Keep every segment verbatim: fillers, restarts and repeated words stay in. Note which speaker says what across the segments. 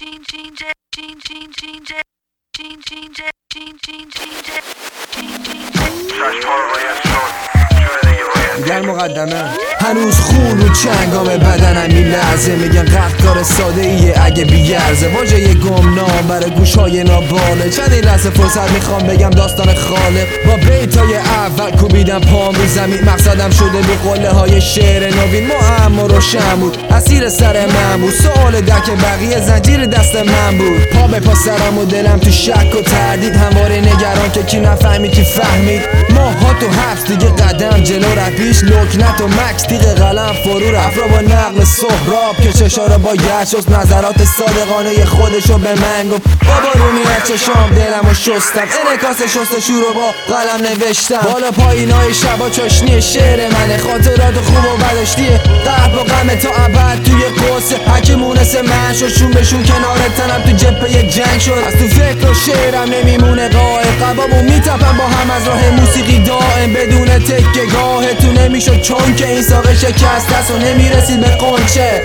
Speaker 1: میگن مقدمه هنوز خون رو چنگام بدنم میلرزه، میگن قطار ساده ایه اگه بیگرزه، واژه گمنام برای گوشهای ناباله. چند این لحظه فرصت میخوام بگم داستان خالق، با بیتای اول کوبیدم پام رو زمین، مقصدم شده به قله های شعر نوین. معما روشن بود، اسیر سر من بود، سوال دک بقیه زنجیر دست من بود. پا به پا سرم و دلم تو شک و تردید، همواره نگران که کی نفهمید کی فهمید. ماها تو حبس دیگه قدم جلو رفیش، لکنت و مکس تیغ قلم فرو رفت را با نقل سهراب که چشاره با گشت نظرات صادقانه خودشو به من گفت. بابا رو میاد چشام دلمو شستم، انعکاس شستشو رو با قلم نوشتم. بالا پایینای شبا چاشنی شعر منه، خاطرات خوب و بداشتیه، قلب و غم تا ابد توی قصه. هرکی مونسه من شد شون بشون کنار تنم تو جبهه جنگ شد. از تو فکر و شعرم نمیمونه قائم، قبامو میتپم با هم از راه موسیقی دائم. بدون تکه گاه تو نمیشد چون که این ساقه شکست است و نمیرسید به قنچه.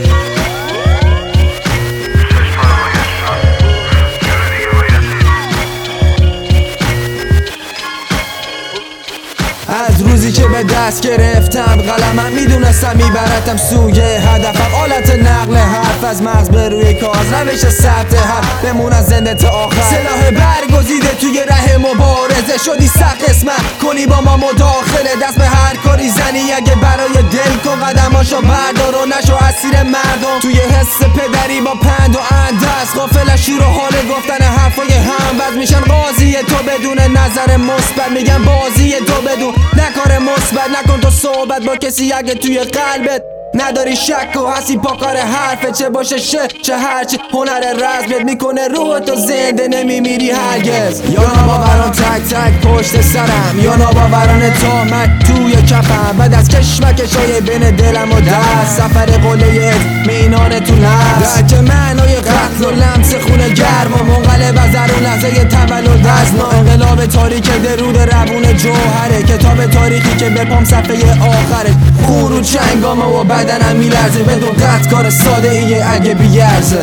Speaker 1: از روزی که به دست گرفتم قلمم میدونستم میبرتم سوی هدفم، آلت نقل حرف از مغز به روی کاغذ، روش ثبت حرف بمون از زنده تا آخر. سلاح برگزیده توی ره مبارزه، شدی سخت قسمت کنی با ما مداخله، دست به هر کاری زنی اگه برای دل کن، قدماشو بردار و نشو اسیر مردم. توی حس پدری با پند و اندست، غافل شور و حال گفتن حرفای هموز میشن قاضی تو بدون نظر مثبت، میگن بازی تو بدون نکار مثبت. نکن تو صحبت با کسی اگه توی قلبت نداری شک و هستی پاکار حرفه، چه باشه شه چه هرچی هنر رزمت میکنه روح تو زنده نمیمیری هرگز. یا ناباوران تک تک پشت سرم، یا ناباوران تامت توی کفم، بعد از کشمکشای بین دلم و دست، سفر قله مینان تو نفس، درک معنای قتل و لمس خونه گرم و منقلب از درون لحظه تولد از ما. انقلاب تاریک درود روون جوهره، کتاب تاریخی که به پام صفحه آخره. خون رو چنگامه و بدنم میلرزه، بدون قطع کار ساده ایه اگه بیارزه.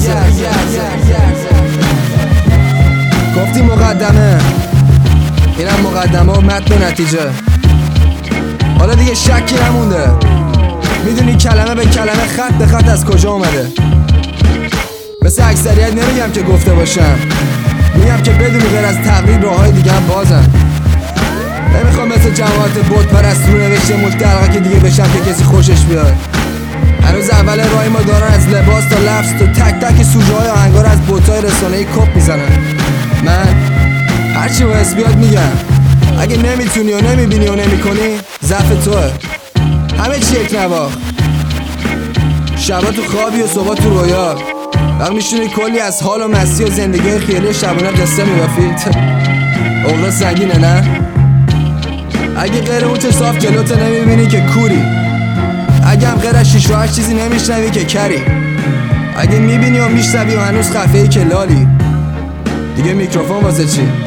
Speaker 1: گفتی مقدمه، اینم مقدمه و متن نتیجه، حالا دیگه شکی نمونده. میدونی کلمه به کلمه خط به خط از کجا اومده. مثل اکثریت نمیگم که گفته باشم، میگم که بدونی غیر از تقریب راههای دیگه هم بازم. نمیخوام مثل جماعت بت پرست رو نوشته ملتقه که دیگه بشم که کسی خوشش بیاد. هنوز اول راهی ما دارن از لباس تا لفظ تو تک تک سوژه های آهنگار از بوتای رسانه‌ای کپ میزنن. من هرچی باعث بیاد میگم، اگه نمیتونی و نمیبینی و نمیکنی ضعف توه. همه چی یک نواخ، شبا تو خوابی و صبح تو رویا، وقت میشونی کلی از حال و مستی و زندگی خیالی شبانه قصه میبافید. اوضاع سنگینه نه؟ اگه غیر اون چه صاف جلوت نمیبینی که کوری، اگه هم غیر از شیش و هشت چیزی نمیشنوی که کری، اگه میبینی و میشنوی و هنوز خفه‌ای که لالی، دیگه میکروفون واسه چی؟